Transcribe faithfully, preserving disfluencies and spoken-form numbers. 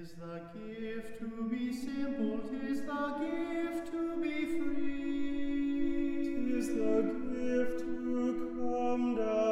'Tis the gift to be simple, 'tis the gift to be free. 'Tis the gift to come down